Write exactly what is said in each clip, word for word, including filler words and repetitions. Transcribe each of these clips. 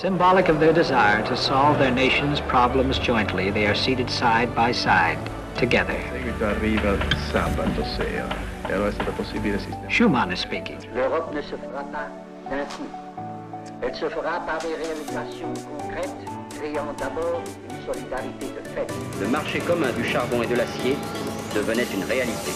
Symbolic of their desire to solve their nation's problems jointly, they are seated side by side, together. Seguito arriva il sabato sera e allora è stato possibile sistemare. Schumann is speaking. L'Europe ne se fera pas d'un coup. Elle se fera par des réalisations concrètes, créant d'abord une solidarité de fait. Le marché commun du charbon et de l'acier devenait une réalité.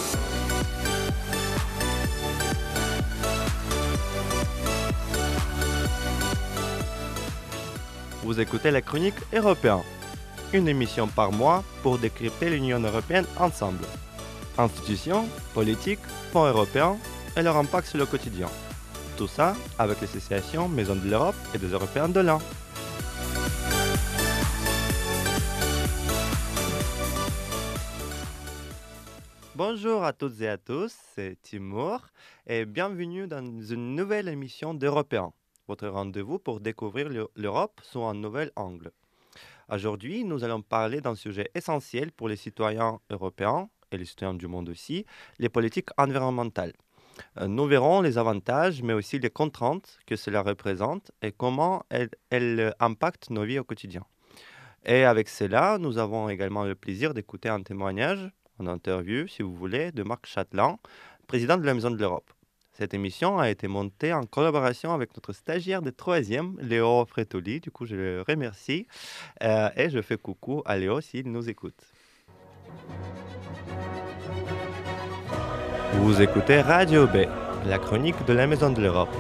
Vous écoutez la chronique européenne, une émission par mois pour décrypter l'Union européenne ensemble. Institutions, politiques, fonds européens et leur impact sur le quotidien. Tout ça avec l'association Maison de l'Europe et des Européens de l'A N. Bonjour à toutes et à tous, c'est Timur et bienvenue dans une nouvelle émission d'Européens, votre rendez-vous pour découvrir l'Europe sous un nouvel angle. Aujourd'hui, nous allons parler d'un sujet essentiel pour les citoyens européens et les citoyens du monde aussi, les politiques environnementales. Nous verrons les avantages, mais aussi les contraintes que cela représente et comment elles, elles impactent nos vies au quotidien. Et avec cela, nous avons également le plaisir d'écouter un témoignage, une interview, si vous voulez, de Marc Chatelain, président de la Maison de l'Europe. Cette émission a été montée en collaboration avec notre stagiaire de troisième, Léo Fretoli. Du coup, je le remercie euh, et je fais coucou à Léo s'il nous écoute. Vous écoutez Radio B, la chronique de la Maison de l'Europe.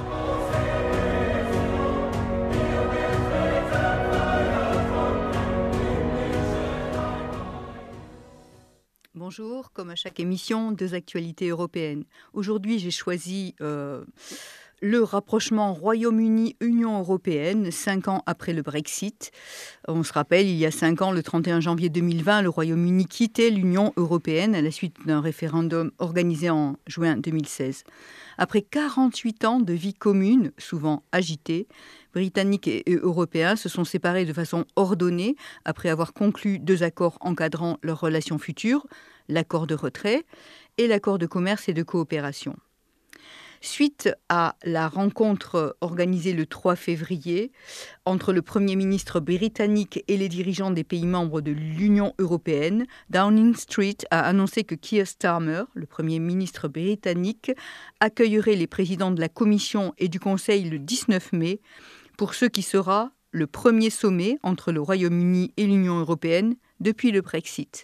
Bonjour, comme à chaque émission, deux actualités européennes. Aujourd'hui, j'ai choisi euh, le rapprochement Royaume-Uni-Union européenne, cinq ans après le Brexit. On se rappelle, il y a cinq ans, le trente et un janvier deux mille vingt, le Royaume-Uni quittait l'Union européenne à la suite d'un référendum organisé en juin deux mille seize. Après quarante-huit ans de vie commune, souvent agitée, Britanniques et Européens se sont séparés de façon ordonnée après avoir conclu deux accords encadrant leurs relations futures, l'accord de retrait et l'accord de commerce et de coopération. Suite à la rencontre organisée le trois février entre le Premier ministre britannique et les dirigeants des pays membres de l'Union européenne, Downing Street a annoncé que Keir Starmer, le Premier ministre britannique, accueillerait les présidents de la Commission et du Conseil le dix-neuf mai pour ce qui sera le premier sommet entre le Royaume-Uni et l'Union européenne depuis le Brexit.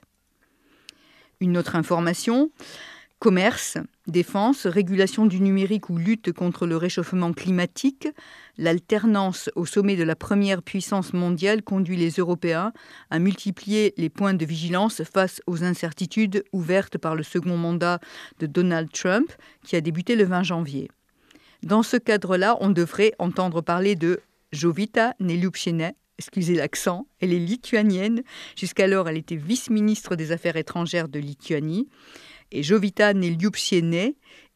Une autre information, commerce, défense, régulation du numérique ou lutte contre le réchauffement climatique, l'alternance au sommet de la première puissance mondiale conduit les Européens à multiplier les points de vigilance face aux incertitudes ouvertes par le second mandat de Donald Trump qui a débuté le vingt janvier. Dans ce cadre-là, on devrait entendre parler de Jovita Neliupšina, excusez l'accent, elle est lituanienne. Jusqu'alors, elle était vice-ministre des Affaires étrangères de Lituanie. Et Jovita Neliupšina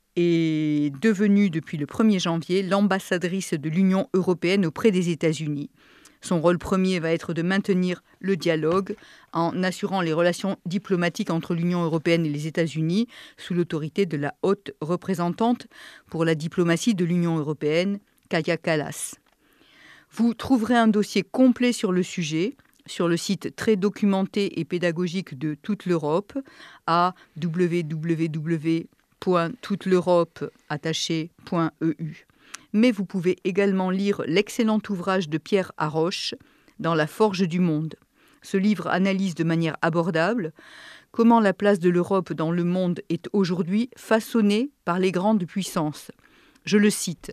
est devenue depuis le premier janvier l'ambassadrice de l'Union européenne auprès des États-Unis. Son rôle premier va être de maintenir le dialogue en assurant les relations diplomatiques entre l'Union européenne et les États-Unis sous l'autorité de la haute représentante pour la diplomatie de l'Union européenne, Kaja Kallas. Vous trouverez un dossier complet sur le sujet sur le site très documenté et pédagogique de toute l'Europe à w w w point toute l'europe attaché point e u. Mais vous pouvez également lire l'excellent ouvrage de Pierre Haroche, Dans la forge du monde. Ce livre analyse de manière abordable comment la place de l'Europe dans le monde est aujourd'hui façonnée par les grandes puissances. Je le cite.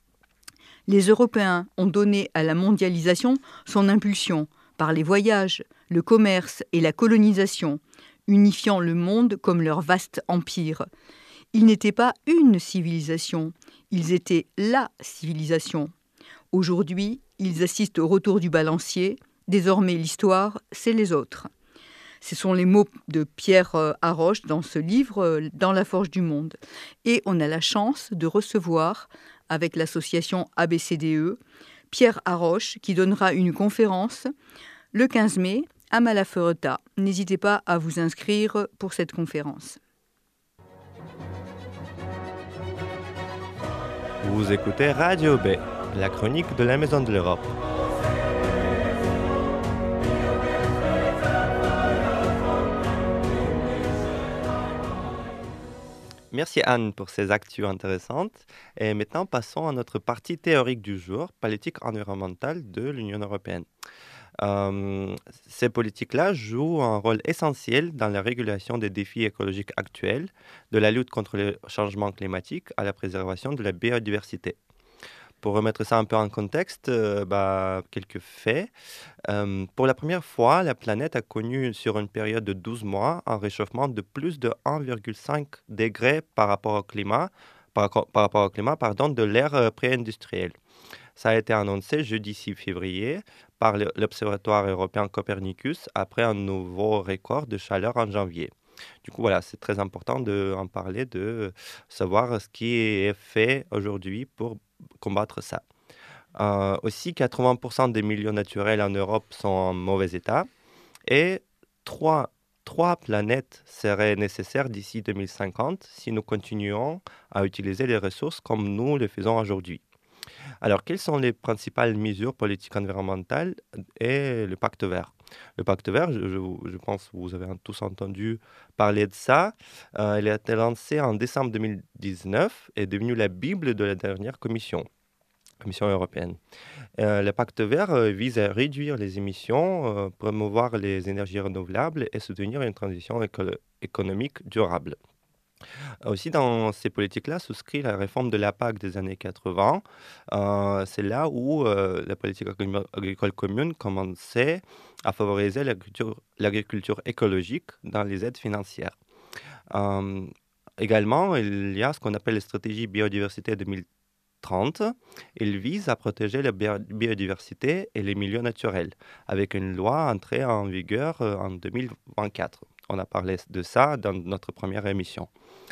« Les Européens ont donné à la mondialisation son impulsion par les voyages, le commerce et la colonisation, unifiant le monde comme leur vaste empire. Ils n'étaient pas une civilisation, ils étaient la civilisation. Aujourd'hui, ils assistent au retour du balancier. Désormais, l'histoire, c'est les autres. » Ce sont les mots de Pierre Haroche dans ce livre, Dans la forge du monde. Et on a la chance de recevoir, avec l'association A B C D E, Pierre Haroche, qui donnera une conférence le quinze mai à Malafeuta. N'hésitez pas à vous inscrire pour cette conférence. Vous écoutez Radio B, la chronique de la Maison de l'Europe. Merci Anne pour ces actus intéressantes. Et maintenant, passons à notre partie théorique du jour, politique environnementale de l'Union européenne. Euh, ces politiques-là jouent un rôle essentiel dans la régulation des défis écologiques actuels, de la lutte contre le changement climatique à la préservation de la biodiversité. Pour remettre ça un peu en contexte, euh, bah, quelques faits. Euh, pour la première fois, la planète a connu sur une période de douze mois un réchauffement de plus de un virgule cinq degrés par rapport au climat, par, acco- par rapport au climat pardon, de l'ère euh, pré-industrielle. Ça a été annoncé jeudi six février par le- l'Observatoire européen Copernicus après un nouveau record de chaleur en janvier. Du coup, voilà, c'est très important d'en parler, de savoir ce qui est fait aujourd'hui pour combattre ça. Euh, aussi, quatre-vingts pour cent des milieux naturels en Europe sont en mauvais état et trois, trois planètes seraient nécessaires d'ici deux mille cinquante si nous continuons à utiliser les ressources comme nous le faisons aujourd'hui. Alors, quelles sont les principales mesures politiques environnementales et le pacte vert? Le pacte vert, je, je- je pense que vous avez tous entendu parler de ça. Euh, il a été lancé en décembre deux mille dix-neuf et est devenu la Bible de la dernière commission, Commission européenne. Euh, le pacte vert euh, vise à réduire les émissions, euh, promouvoir les énergies renouvelables et soutenir une transition éco- économique durable. Aussi, dans ces politiques-là, souscrit la réforme de la P A C des années quatre-vingts. Euh, c'est là où euh, la politique agricole agricole commune commençait à favoriser l'agriculture l'agriculture écologique dans les aides financières. Euh, Également, il y a ce qu'on appelle les stratégies biodiversité deux mille trente. Il vise à protéger la bio- biodiversité et les milieux naturels, avec une loi entrée en vigueur euh, en deux mille vingt-quatre. On a parlé de ça dans notre première émission.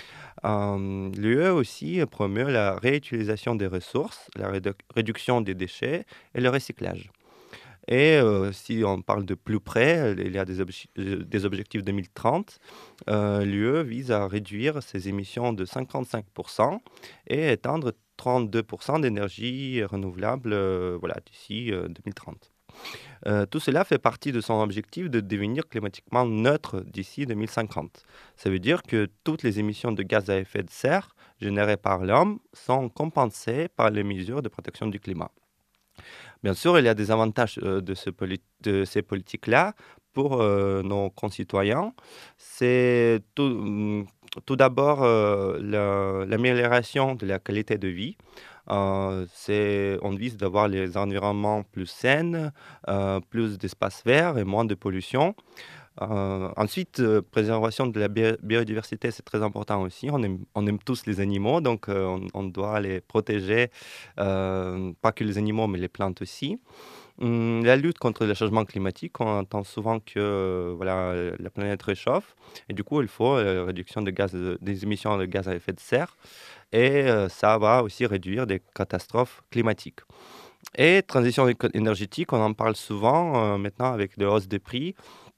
Euh, L'U E aussi promeut la réutilisation des ressources, la rédu- réduction des déchets et le recyclage. Et euh, si on parle de plus près, il y a des, obje- euh, des objectifs deux mille trente. Euh, L'U E vise à réduire ses émissions de cinquante-cinq pour cent et éteindre trente-deux pour cent d'énergie renouvelable euh, voilà, d'ici euh, deux mille trente. Euh, tout cela fait partie de son objectif de devenir climatiquement neutre d'ici deux mille cinquante. Ça veut dire que toutes les émissions de gaz à effet de serre générées par l'homme sont compensées par les mesures de protection du climat. Bien sûr, il y a des avantages euh, de, ce poli- de ces politiques-là pour euh, nos concitoyens. C'est tout, hum, tout d'abord euh, la- l'amélioration de la qualité de vie. Euh, c'est, on vise d'avoir les environnements plus sains, euh, plus d'espaces verts et moins de pollution. Euh, ensuite, euh, préservation de la bio- biodiversité, c'est très important aussi. On aime, on aime tous les animaux, donc euh, on, on doit les protéger, euh, pas que les animaux, mais les plantes aussi. Hum, la lutte contre le changement climatique, on entend souvent que euh, voilà, la planète réchauffe, et du coup, il faut euh, réduction de gaz, de- des émissions de gaz à effet de serre, et euh, ça va aussi réduire des catastrophes climatiques. Et transition éco- énergétique, on en parle souvent euh, maintenant avec des hausses des prix.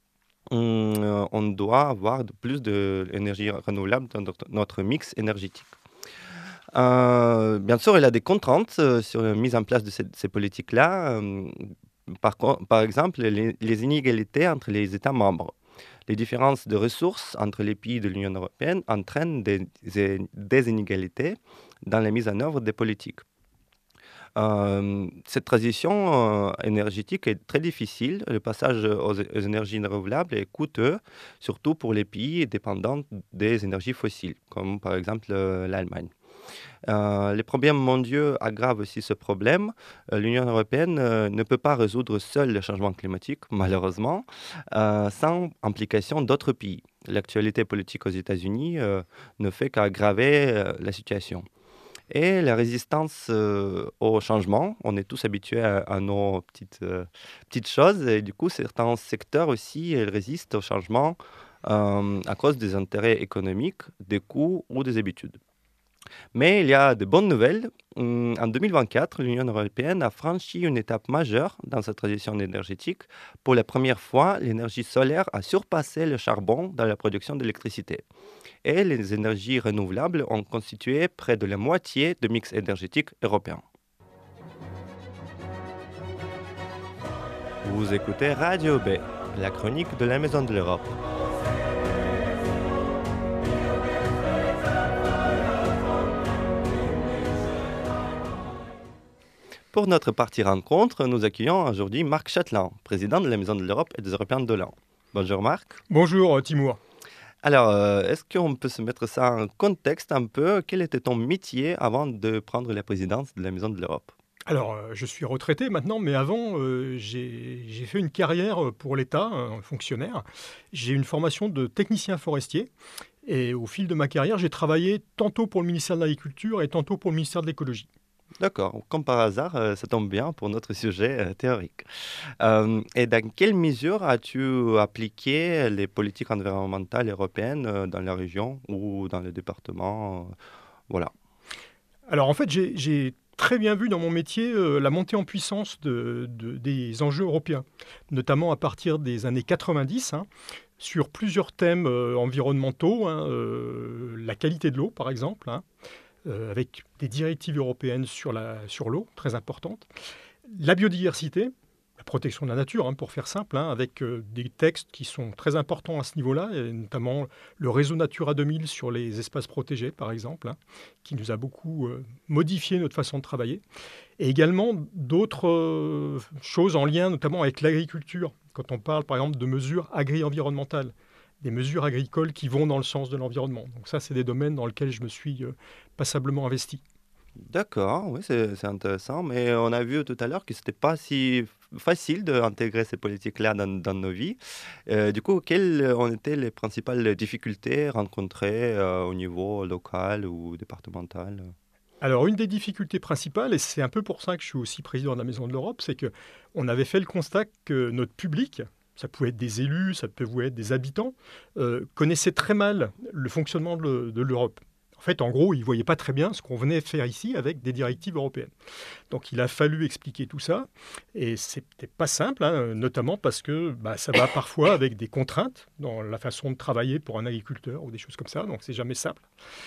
On, euh, on doit avoir de plus d'énergie renouvelable dans notre, notre mix énergétique. Euh, bien sûr, il y a des contraintes euh, sur la mise en place de ces, ces politiques-là. Euh, par, co- par exemple, les, les inégalités entre les États membres. Les différences de ressources entre les pays de l'Union européenne entraînent des, des- des inégalités dans la mise en œuvre des politiques. Euh, cette transition euh, énergétique est très difficile. Le passage aux, aux énergies renouvelables est coûteux, surtout pour les pays dépendants des énergies fossiles, comme par exemple euh, l'Allemagne. Euh, les problèmes mondiaux aggravent aussi ce problème. Euh, L'Union européenne euh, ne peut pas résoudre seule le changement climatique, malheureusement, euh, sans implication d'autres pays. L'actualité politique aux États-Unis euh, ne fait qu'aggraver euh, la situation. Et la résistance euh, au changement, on est tous habitués à, à nos petites, euh, petites choses, et du coup, certains secteurs aussi ils résistent au changement euh, à cause des intérêts économiques, des coûts ou des habitudes. Mais il y a de bonnes nouvelles. Hum, En deux mille vingt-quatre, l'Union européenne a franchi une étape majeure dans sa transition énergétique. Pour la première fois, l'énergie solaire a surpassé le charbon dans la production d'électricité. Et les énergies renouvelables ont constitué près de la moitié du mix énergétique européen. Vous écoutez Radio B, la chronique de la Maison de l'Europe. Pour notre partie rencontre, nous accueillons aujourd'hui Marc Chatelain, président de la Maison de l'Europe et des Européens de Hollande. Bonjour Marc. Bonjour Timur. Alors, euh, est-ce qu'on peut se mettre ça en contexte un peu? Quel était ton métier avant de prendre la présidence de la Maison de l'Europe? Alors, euh, je suis retraité maintenant, mais avant, euh, j'ai, j'ai fait une carrière pour l'État, un fonctionnaire. J'ai une formation de technicien forestier. Et au fil de ma carrière, j'ai travaillé tantôt pour le ministère de l'Agriculture et tantôt pour le ministère de l'Écologie. D'accord, comme par hasard, euh, ça tombe bien pour notre sujet euh, théorique. Euh, et dans quelle mesure as-tu appliqué les politiques environnementales européennes euh, dans la région ou dans le département euh, Voilà. Alors en fait, j'ai, j'ai très bien vu dans mon métier euh, la montée en puissance de, de, des enjeux européens, notamment à partir des années quatre-vingt-dix, hein, sur plusieurs thèmes euh, environnementaux, hein, euh, la qualité de l'eau par exemple, hein, euh, avec des directives européennes sur, la, sur l'eau, très importantes, la biodiversité, la protection de la nature, hein, pour faire simple, hein, avec euh, des textes qui sont très importants à ce niveau-là, et notamment le réseau Natura deux mille sur les espaces protégés, par exemple, hein, qui nous a beaucoup euh, modifié notre façon de travailler. Et également d'autres euh, choses en lien notamment avec l'agriculture, quand on parle par exemple de mesures agri-environnementales, des mesures agricoles qui vont dans le sens de l'environnement. Donc ça, c'est des domaines dans lesquels je me suis euh, passablement investi. D'accord, oui, c'est, c'est intéressant, mais on a vu tout à l'heure que ce n'était pas si facile d'intégrer ces politiques-là dans, dans nos vies. Euh, du coup, quelles ont été les principales difficultés rencontrées euh, au niveau local ou départemental? Alors, une des difficultés principales, et c'est un peu pour ça que je suis aussi président de la Maison de l'Europe, c'est qu'on avait fait le constat que notre public, ça pouvait être des élus, ça pouvait être des habitants, euh, connaissait très mal le fonctionnement de, de l'Europe. En fait, en gros, ils ne voyaient pas très bien ce qu'on venait faire ici avec des directives européennes. Donc, il a fallu expliquer tout ça. Et ce n'était pas simple, hein, notamment parce que bah, ça va parfois avec des contraintes dans la façon de travailler pour un agriculteur ou des choses comme ça. Donc, c'est jamais simple.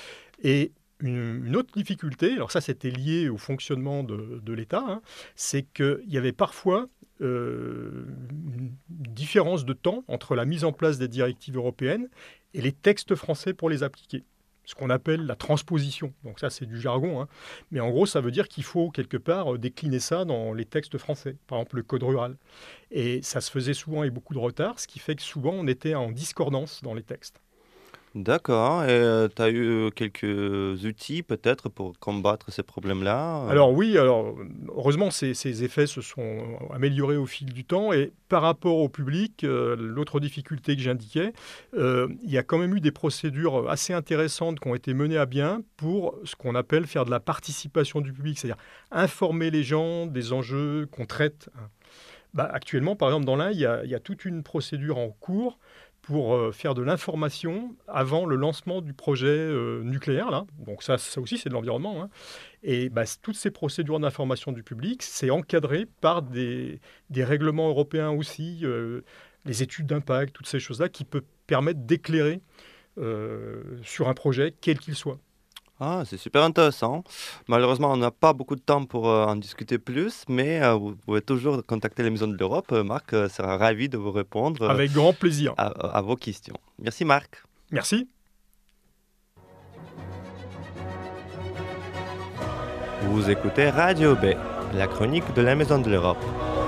Et une, une autre difficulté, alors ça, c'était lié au fonctionnement de, de l'État, hein, c'est qu'il y avait parfois euh, une différence de temps entre la mise en place des directives européennes et les textes français pour les appliquer. Ce qu'on appelle la transposition. Donc ça, c'est du jargon. Hein. Mais en gros, ça veut dire qu'il faut quelque part décliner ça dans les textes français. Par exemple, le code rural. Et ça se faisait souvent avec beaucoup de retard, ce qui fait que souvent, on était en discordance dans les textes. D'accord. Et euh, tu as eu quelques outils peut-être pour combattre ces problèmes-là? Alors oui, alors, heureusement, ces, ces effets se sont améliorés au fil du temps. Et par rapport au public, euh, l'autre difficulté que j'indiquais, euh, il y a quand même eu des procédures assez intéressantes qui ont été menées à bien pour ce qu'on appelle faire de la participation du public, c'est-à-dire informer les gens des enjeux qu'on traite. Bah, actuellement, par exemple, dans l'Ain, il y a, il y a toute une procédure en cours pour euh, faire de l'information avant le lancement du projet euh, nucléaire. Là. Donc ça, ça aussi, c'est de l'environnement. Hein. Et bah, toutes ces procédures d'information du public, c'est encadré par des, des règlements européens aussi, euh, les études d'impact, toutes ces choses-là qui peuvent permettre d'éclairer euh, sur un projet, quel qu'il soit. Ah, c'est super intéressant. Malheureusement, on n'a pas beaucoup de temps pour euh, en discuter plus, mais euh, vous pouvez toujours contacter la Maison de l'Europe. Euh, Marc euh, sera ravi de vous répondre euh, Avec grand plaisir. à, à vos questions. Merci Marc. Merci. Vous écoutez Radio B, la chronique de la Maison de l'Europe.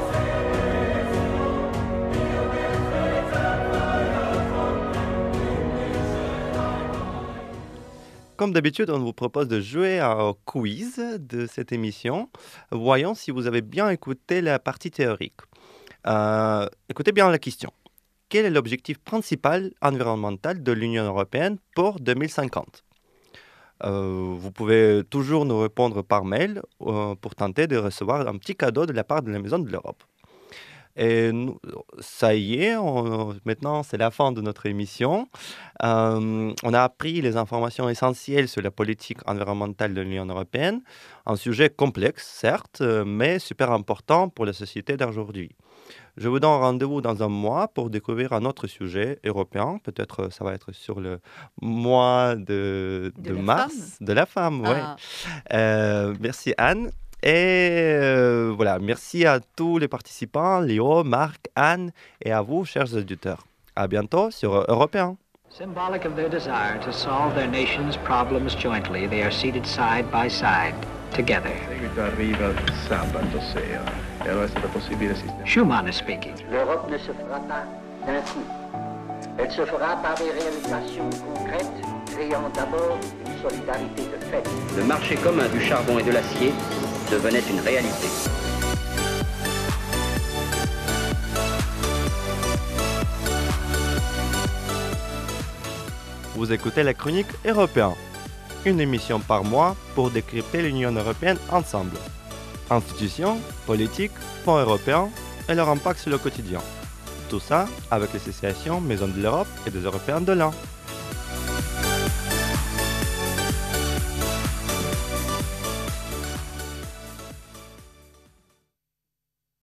Comme d'habitude, on vous propose de jouer au quiz de cette émission. Voyons si vous avez bien écouté la partie théorique. Euh, écoutez bien la question. Quel est l'objectif principal environnemental de l'Union européenne pour deux mille cinquante? euh, Vous pouvez toujours nous répondre par mail euh, pour tenter de recevoir un petit cadeau de la part de la Maison de l'Europe. Et nous, ça y est, on, maintenant c'est la fin de notre émission. Euh, on a appris les informations essentielles sur la politique environnementale de l'Union européenne, un sujet complexe certes, mais super important pour la société d'aujourd'hui. Je vous donne rendez-vous dans un mois pour découvrir un autre sujet européen. Peut-être ça va être sur le mois de, De de la mars, femme. de la femme. Ouais. Ah. Euh, merci Anne. Et euh, voilà, merci à tous les participants, Léo, Marc, Anne, et à vous, chers auditeurs. À bientôt sur Européen. Symbolic of their desire to solve their nation's problems jointly, they are seated side by side, together. solito arriva sabato sera e allora è stato possibile sistemare. Schumann is speaking. L'Europe ne se fera pas d'un coup. Elle se fera par des réalisations concrètes, créant d'abord une solidarité de fait. Le marché commun du charbon et de l'acier devenait une réalité. Vous écoutez la chronique européenne, une émission par mois pour décrypter l'Union européenne ensemble. Institutions, politiques, fonds européens et leur impact sur le quotidien. Tout ça avec l'association Maison de l'Europe et des Européens de l'Ain.